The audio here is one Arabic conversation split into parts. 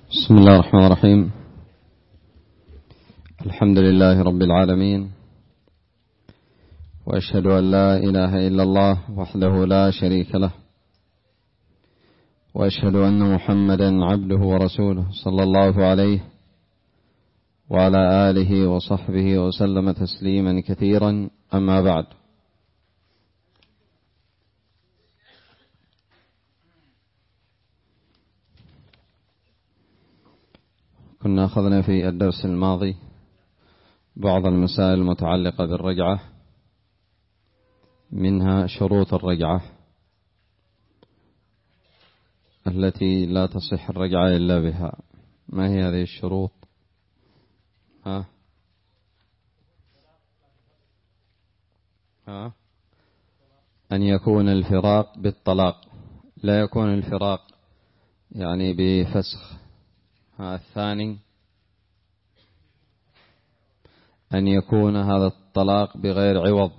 بسم الله الرحمن الرحيم. الحمد لله رب العالمين، وأشهد أن لا إله إلا الله وحده لا شريك له، وأشهد أن محمدا عبده ورسوله صلى الله عليه وعلى آله وصحبه وسلم تسليما كثيرا. أما بعد، كنا أخذنا في الدرس الماضي بعض المسائل المتعلقة بالرجعة، منها شروط الرجعة التي لا تصح الرجعة إلا بها. ما هي هذه الشروط؟ أن يكون الفراق بالطلاق، لا يكون الفراق يعني بفسخ. الثاني أن يكون هذا الطلاق بغير عوض،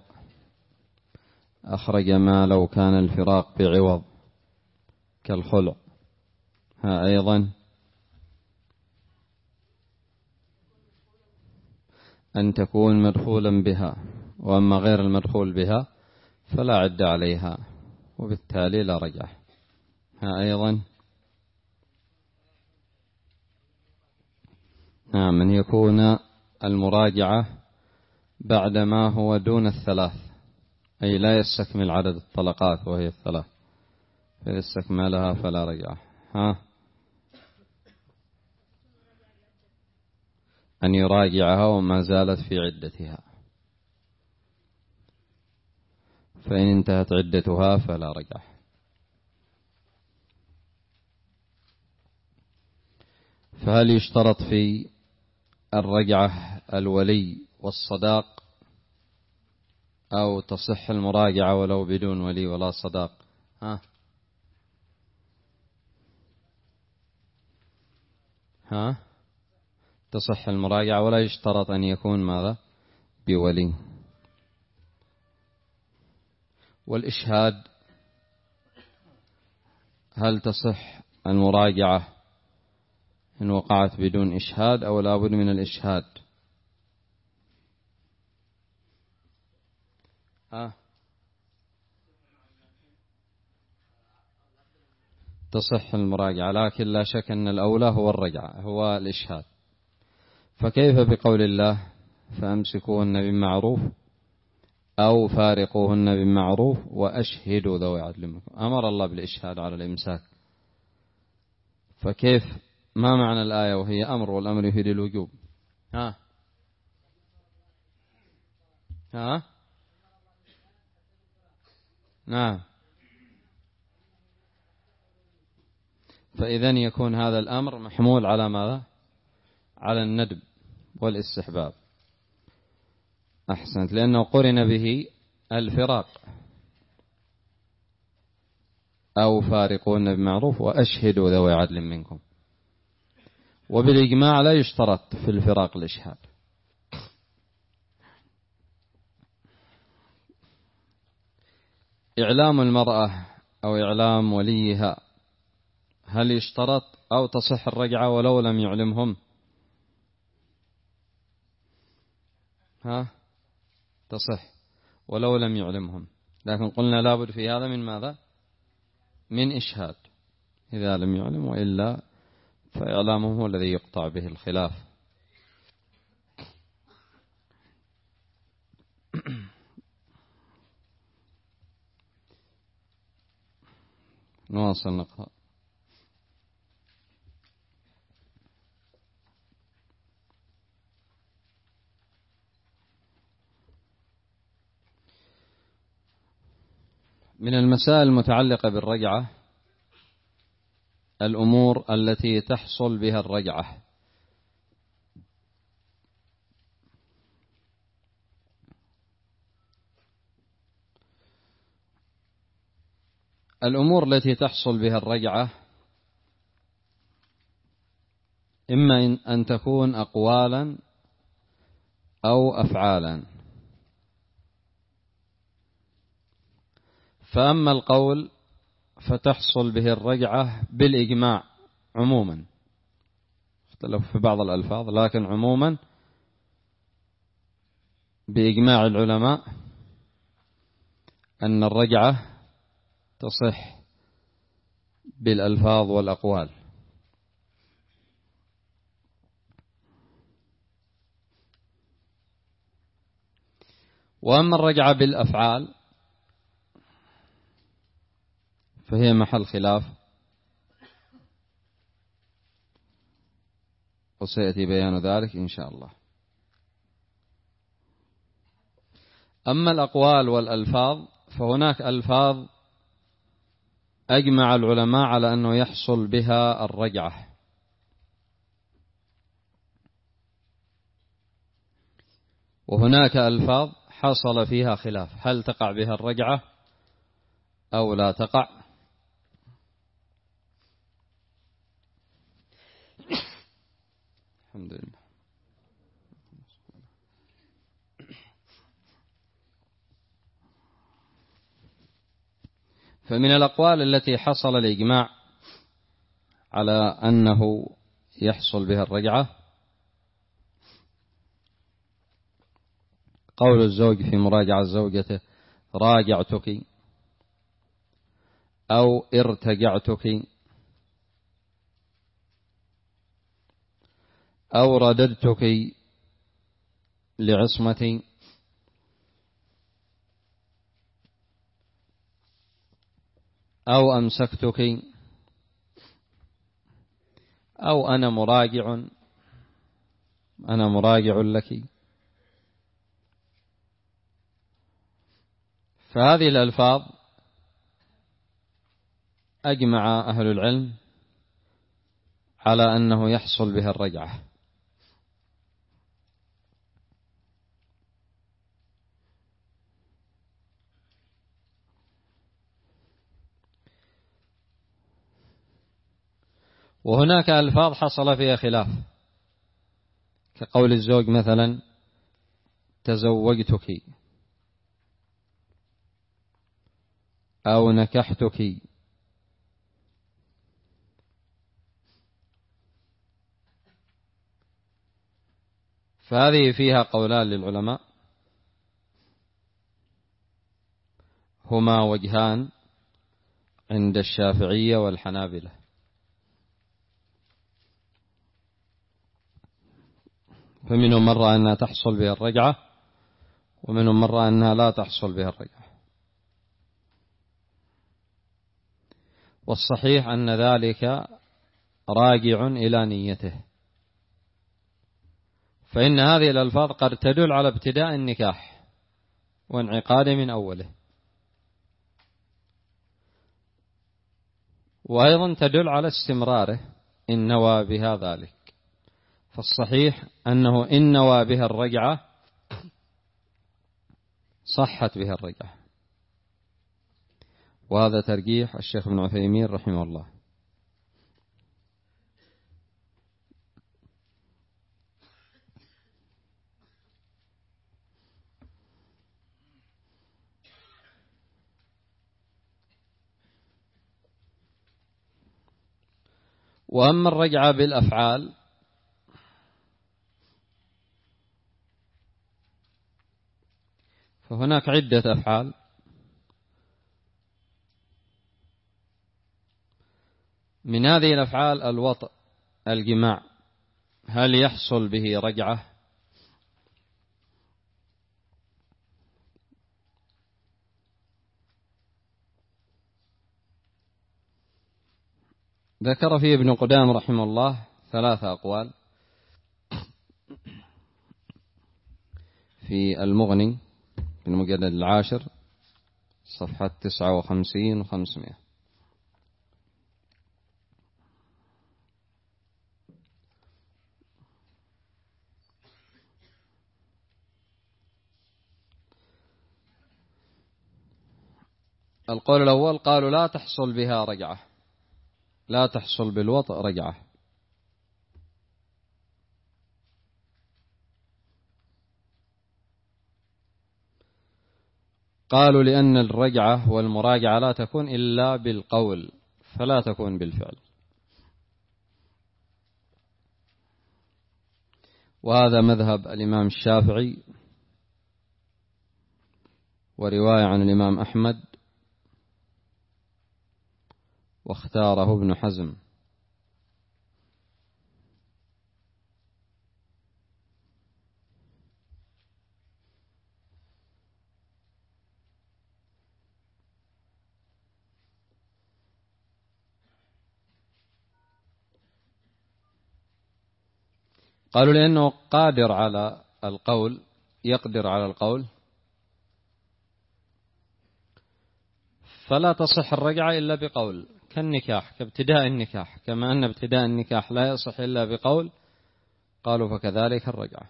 أخرج ما لو كان الفراق بعوض كالخلع. أيضا أن تكون مدخولا بها، وأما غير المدخول بها فلا عد عليها وبالتالي لا رجع. أيضا أن يكون المراجعة بعدما هو دون الثلاث، أي لا يستكمل عدد الطلقات وهي الثلاث، فإذا استكملها فلا رجعة. أن يراجعها وما زالت في عدتها، فإن انتهت عدتها فلا رجعة. فهل يشترط في الرجعة الولي والصداق، أو تصح المراجعة ولو بدون ولي ولا صداق؟ تصح المراجعة ولا يشترط أن يكون ماذا؟ بولي. والإشهاد، هل تصح المراجعة إن وقعت بدون إشهاد أو لا بد من الإشهاد؟ تصح المراجعة، لكن لا شك أن الأولى هو الرجعة، هو الإشهاد. فكيف بقول الله فأمسكوهن بمعروف أو فارقوهن بمعروف وأشهدوا ذوي عدل منكم؟ أمر الله بالإشهاد على الإمساك، فكيف؟ ما معنى الآية وهي أمر والأمر يفيد الوجوب؟ نعم. فإذن يكون هذا الأمر محمول على ماذا؟ على الندب والاستحباب. أحسنت، لأنه قرن به الفراق. أو فارقون بمعروف وأشهدوا ذوي عدل منكم. وبالإجماع لا يشترط في الفراق الإشهاد. إعلام المرأة أو إعلام وليها، هل يشترط أو تصح الرجعة ولو لم يعلمهم؟ تصح ولو لم يعلمهم، لكن قلنا لابد في هذا من ماذا؟ من إشهاد إذا لم يعلم، وإلا فإعلامه هو الذي يقطع به الخلاف. نواصل نقرأ. من المسائل المتعلقة بالرجعة الأمور التي تحصل بها الرجعة. الأمور التي تحصل بها الرجعة إما أن تكون أقوالا أو أفعالا. فأما القول فتحصل به الرجعة بالإجماع عموما، اختلف في بعض الألفاظ، لكن عموما بإجماع العلماء أن الرجعة تصح بالألفاظ والأقوال. وأما الرجعة بالأفعال فهي محل خلاف، وسيأتي بيان ذلك إن شاء الله. أما الأقوال والألفاظ فهناك ألفاظ أجمع العلماء على أنه يحصل بها الرجعة، وهناك ألفاظ حصل فيها خلاف هل تقع بها الرجعة أو لا تقع. الحمد لله. فمن الأقوال التي حصل الإجماع على أنه يحصل بها الرجعة قول الزوج في مراجعة زوجته راجعتك أو ارتجعتك أو رددتك لعصمتي أو أمسكتك أو أنا مراجع لك. فهذه الألفاظ أجمع أهل العلم على أنه يحصل بها الرجعة. وهناك ألفاظ حصل فيها خلاف، كقول الزوج مثلا تزوجتك أو نكحتك. فهذه فيها قولان للعلماء، هما وجهان عند الشافعية والحنابلة. فمنهم من رأى أنها تحصل بها الرجعة، ومنهم من رأى أنها لا تحصل بها الرجعة. والصحيح أن ذلك راجع إلى نيته، فإن هذه الألفاظ قد تدل على ابتداء النكاح وانعقاده من أوله، وأيضا تدل على استمراره إن نوى بها ذلك. فالصحيح أنه إن نوى بها الرجعة صحت بها الرجعة، وهذا ترجيح الشيخ ابن عثيمين رحمه الله. وأما الرجعة بالأفعال فهناك عدة أفعال، من هذه الأفعال الوطء الجماع، هل يحصل به رجعة؟ ذكر فيه ابن قدامة رحمه الله 3 أقوال في المغني في المجلد 10 صفحة 59 و500. القول الأول قالوا لا تحصل بها رجعة، لا تحصل بالوطء رجعة. قالوا لأن الرجعة والمراجعة لا تكون إلا بالقول فلا تكون بالفعل. وهذا مذهب الإمام الشافعي ورواية عن الإمام أحمد، واختاره ابن حزم. قالوا لأنه قادر على القول، يقدر على القول، فلا تصح الرجعة إلا بقول، كالنكاح، كابتداء النكاح، كما أن ابتداء النكاح لا يصح إلا بقول، قالوا فكذلك الرجعة.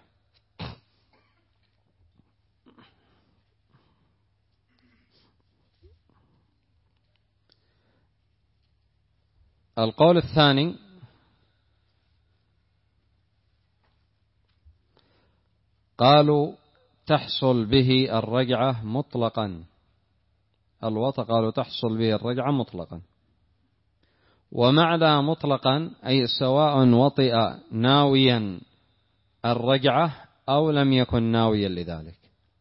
القول الثاني قالوا تحصل به الرجعة مطلقا، الوطأ قالوا تحصل به الرجعة مطلقا. ومعنى مطلقا أي سواء وطئ ناويا الرجعة أو لم يكن ناويا لذلك،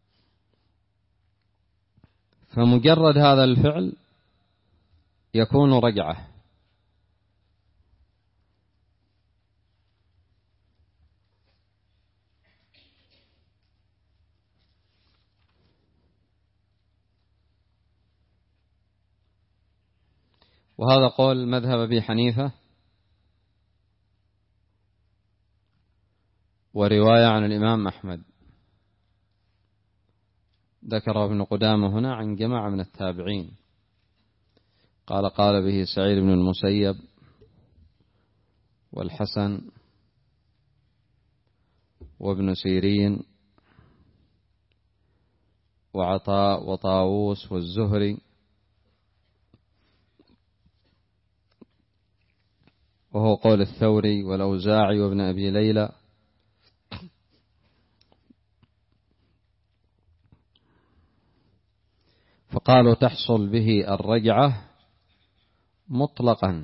فمجرد هذا الفعل يكون رجعة. وهذا قول مذهب أبي حنيفة ورواية عن الإمام أحمد، ذكره ابن قدامة هنا عن جماعة من التابعين، قال به سعيد بن المسيب والحسن وابن سيرين وعطاء وطاووس والزهري، وهو قول الثوري والأوزاعي وابن أبي ليلى. فقالوا تحصل به الرجعة مطلقا.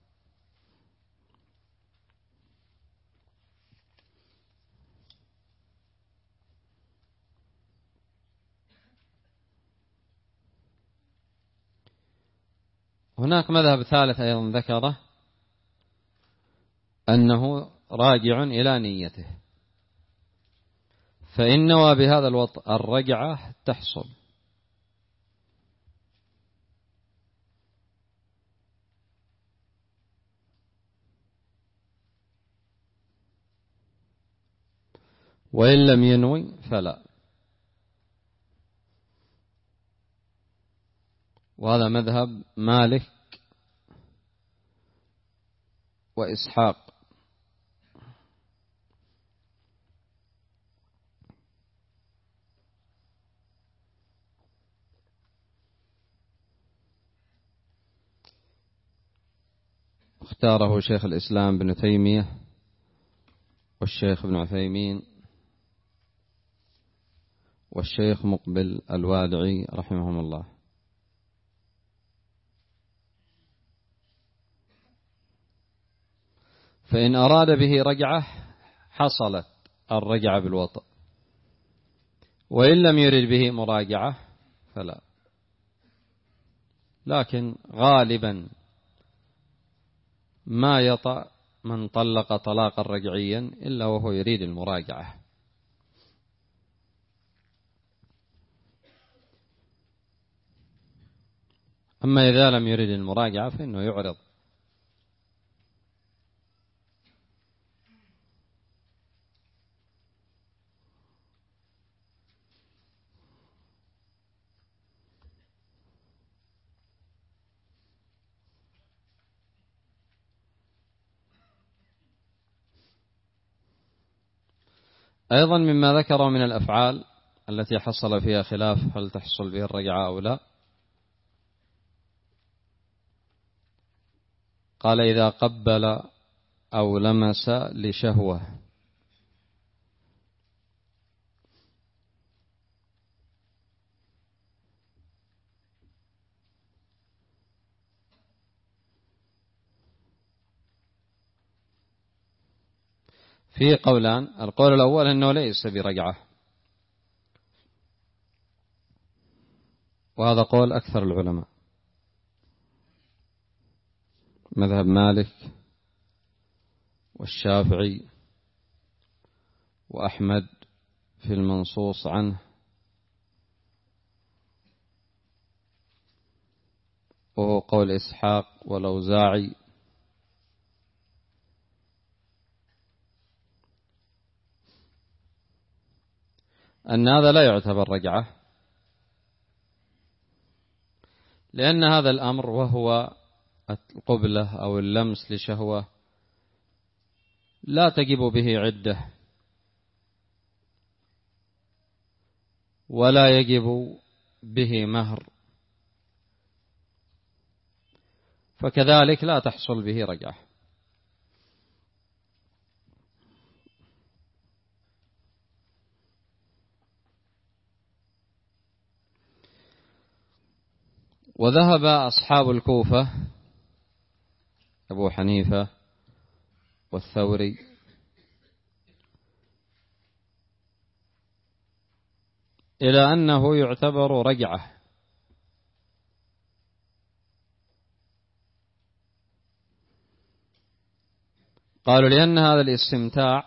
هناك مذهب ثالث أيضا ذكره، أنه راجع إلى نيته، فإن نوى بهذا الوطء الرجعة تحصل. وإن لم ينوي فلا. وهذا مذهب مالك وإسحاق. اختاره شيخ الإسلام ابن تيمية والشيخ ابن عثيمين والشيخ مقبل الوادعي رحمهم الله. فإن أراد به رجعة حصلت الرجعة بالوطء، وإن لم يرد به مراجعة فلا. لكن غالبا ما يطأ من طلق طلاقا رجعيا إلا وهو يريد المراجعة. أما إذا لم يرد المراجعة فإنه يعرض. أيضا مما ذكره من الأفعال التي حصل فيها خلاف هل تحصل به الرجعة أو لا، قال إذا قبل أو لمس لشهوة، فيه قولان. القول الأول أنه ليس برجعة، وهذا قول أكثر العلماء، مذهب مالك والشافعي وأحمد في المنصوص عنه، وهو قول إسحاق والأوزاعي، أن هذا لا يعتبر رجعة، لأن هذا الأمر وهو القبلة أو اللمس لشهوة لا تجب به عدة ولا يجب به مهر، فكذلك لا تحصل به رجعة. وذهب أصحاب الكوفة أبو حنيفة والثوري إلى أنه يعتبر رجعة، قالوا لأن هذا الاستمتاع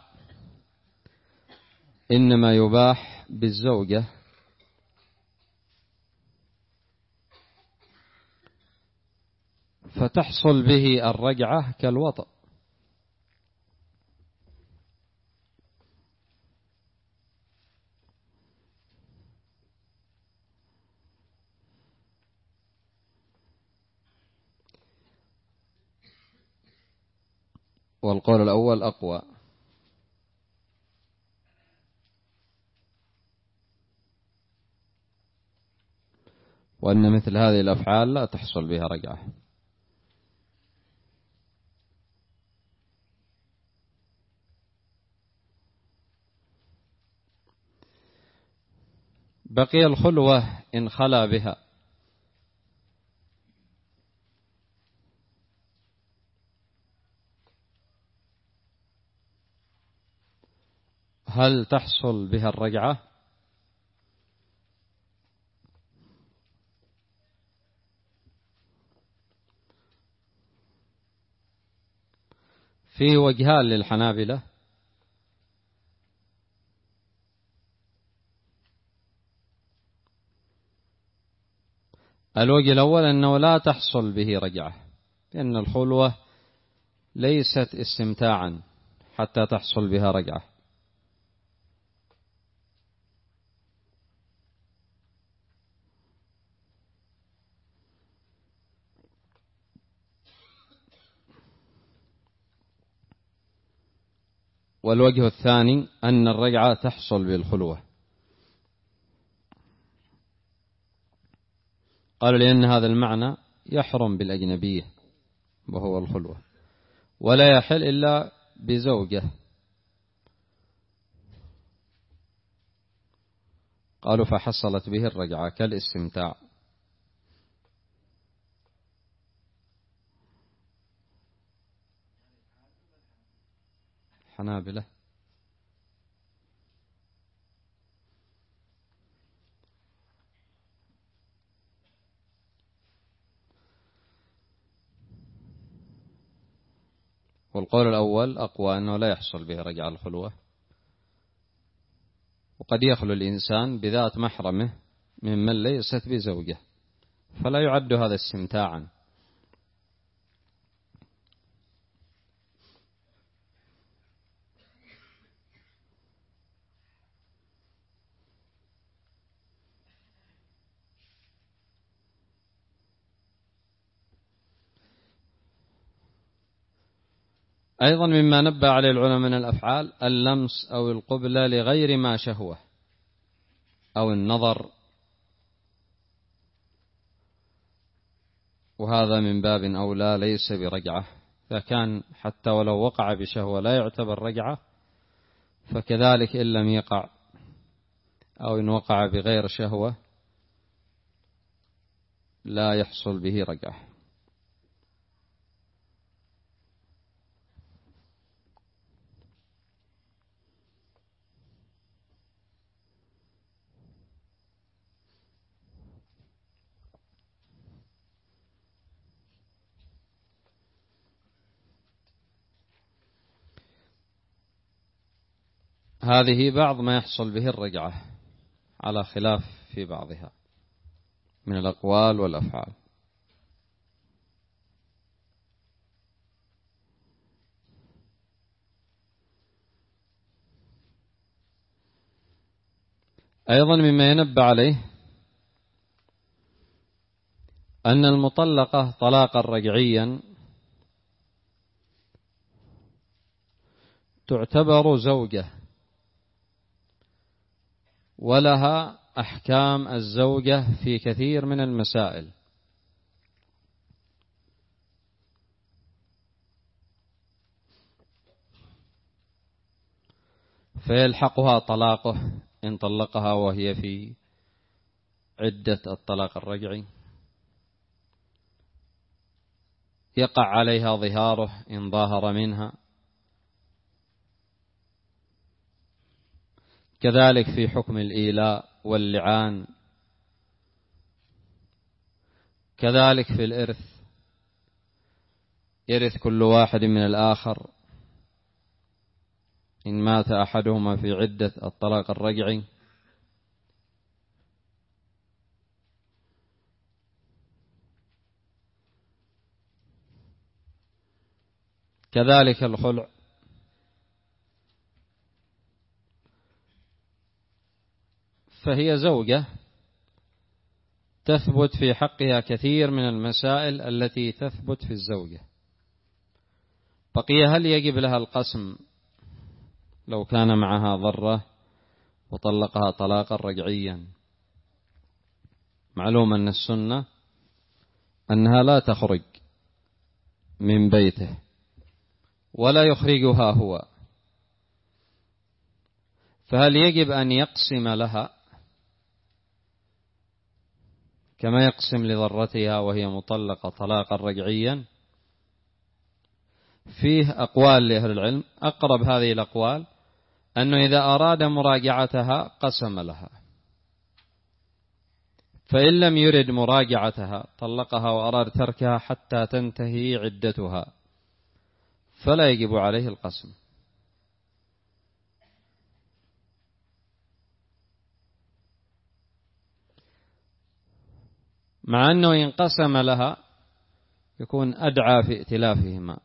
إنما يباح بالزوجة، فتحصل به الرجعة كالوطأ. والقول الأول أقوى، وأن مثل هذه الأفعال لا تحصل بها رجعة. بقي الخلوة إن خلا بها، هل تحصل بها الرجعة؟ فيه وجهان للحنابلة. الوجه الأول أنه لا تحصل به رجعة، لأن الخلوة ليست استمتاعا حتى تحصل بها رجعة. والوجه الثاني أن الرجعة تحصل بالخلوة، قالوا لأن هذا المعنى يحرم بالأجنبية وهو الخلوة، ولا يحل إلا بزوجة. قالوا فحصلت به الرجعة كالاستمتاع. حنابلة. والقول الأول أقوى، أنه لا يحصل به رجعة الخلوة، وقد يخلو الإنسان بذات محرمه ممن ليست بزوجة، فلا يعد هذا استمتاعا. أيضا مما نبه عليه العلماء من الأفعال اللمس أو القبلة لغير ما شهوة أو النظر، وهذا من باب أولى ليس برجعة. إذا كان حتى ولو وقع بشهوة لا يعتبر رجعة، فكذلك إن لم يقع أو إن وقع بغير شهوة لا يحصل به رجعة. هذه بعض ما يحصل به الرجعة على خلاف في بعضها من الأقوال والأفعال. أيضا مما ينبه عليه أن المطلقة طلاقا رجعيا تعتبر زوجة ولها أحكام الزوجة في كثير من المسائل، فيلحقها طلاقه إن طلقها وهي في عدة الطلاق الرجعي، يقع عليها ظهاره إن ظاهر منها، كذلك في حكم الإيلاء واللعان، كذلك في الإرث يرث كل واحد من الآخر إن مات أحدهما في عدة الطلاق الرجعي، كذلك الخلع، فهي زوجة تثبت في حقها كثير من المسائل التي تثبت في الزوجة. بقي هل يجب لها القسم لو كان معها ضرة وطلقها طلاقا رجعيا؟ معلوم أن السنة أنها لا تخرج من بيته ولا يخرجها هو، فهل يجب أن يقسم لها كما يقسم لضرتها وهي مطلقة طلاقا رجعيا؟ فيه أقوال لأهل العلم، أقرب هذه الأقوال أنه إذا أراد مراجعتها قسم لها، فإن لم يرد مراجعتها طلقها وأراد تركها حتى تنتهي عدتها فلا يجب عليه القسم. مع أنه إن قسم لها يكون أدعى في ائتلافهما،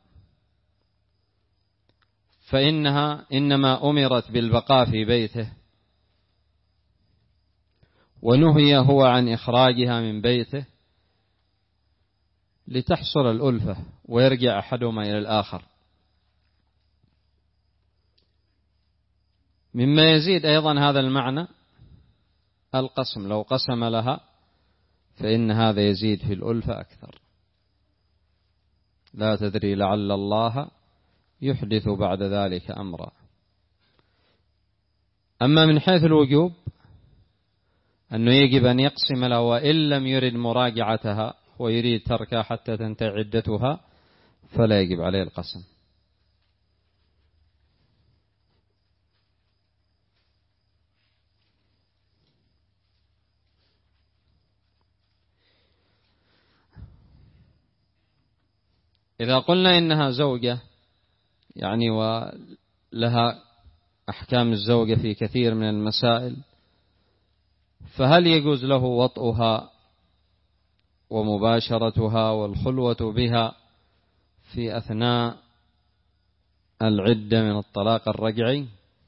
فإنها إنما أمرت بالبقاء في بيته ونهي هو عن إخراجها من بيته لتحصل الألفة ويرجع أحدهما إلى الآخر. مما يزيد أيضا هذا المعنى القسم، لو قسم لها فإن هذا يزيد في الألفة أكثر، لا تدري لعل الله يحدث بعد ذلك أمرا. أما من حيث الوجوب أنه يجب أن يقسم له وإن لم يرد مراجعتها ويريد تركها حتى تنتهي عدتها فلا يجب عليه القسم. إذا قلنا إنها زوجة يعني ولها أحكام الزوجة في كثير من المسائل، فهل يجوز له وطئها ومباشرتها والخلوة بها في أثناء العدة من الطلاق الرجعي؟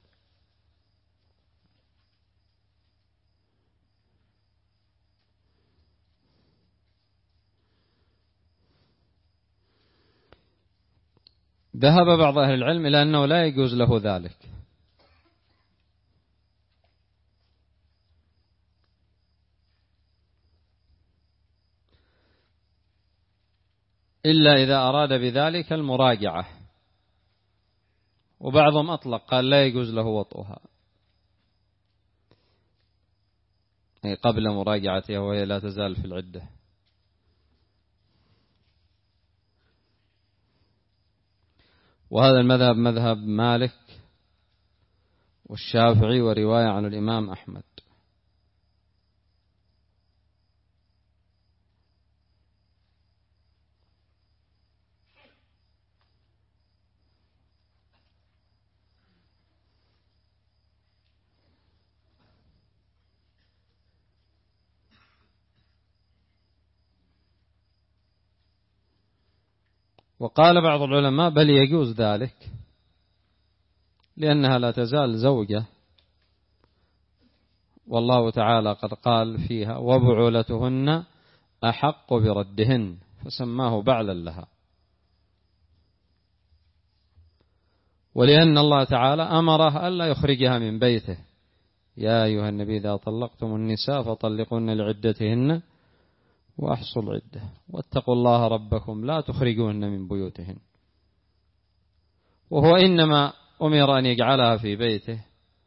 ذهب بعض أهل العلم إلى أنه لا يجوز له ذلك، إلا إذا أراد بذلك المراجعة، وبعضهم أطلق قال لا يجوز له وطئها أي قبل مراجعتها وهي لا تزال في العدة. وهذا المذهب مذهب مالك والشافعي ورواية عن الإمام أحمد. وقال بعض العلماء بل يجوز ذلك، لأنها لا تزال زوجة، والله تعالى قد قال فيها وبعولتهن أحق بردهن، فسماه بعلا لها. ولأن الله تعالى أمره ألا يخرجها من بيته: يا أيها النبي إذا طلقتم النساء فطلقوهن لعدتهن وأحصوا العدة واتقوا الله ربكم لا تخرجوهن من بيوتهن. وهو إنما أمر أن يجعلها في بيته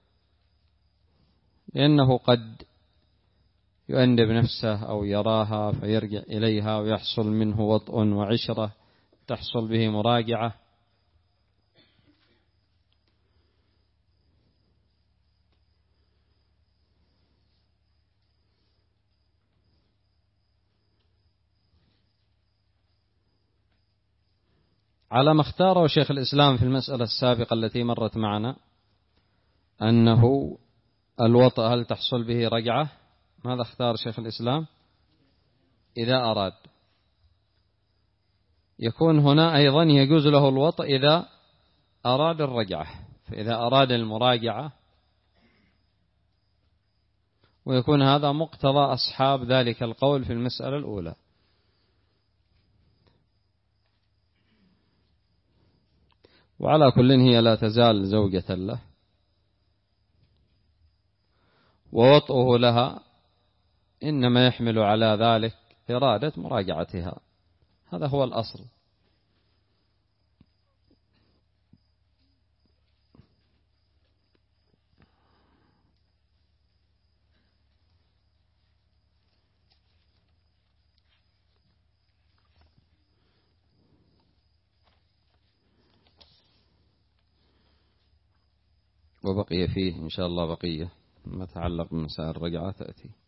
لأنه قد يؤنب نفسه أو يراها فيرجع إليها ويحصل منه وطء وعشرة تحصل به مراجعة. على ما اختاره شيخ الإسلام في المسألة السابقة التي مرت معنا أنه الوطء هل تحصل به رجعة؟ ماذا اختار شيخ الإسلام؟ إذا أراد. يكون هنا أيضا يجوز له الوطء إذا أراد الرجعة، فإذا أراد المراجعة، ويكون هذا مقتضى أصحاب ذلك القول في المسألة الأولى. وعلى كل هي لا تزال زوجة له، ووطئه لها إنما يحمل على ذلك إرادة مراجعتها، هذا هو الأصل. وبقي فيه إن شاء الله بقية ما تعلق بمسائل الرجعة تأتي.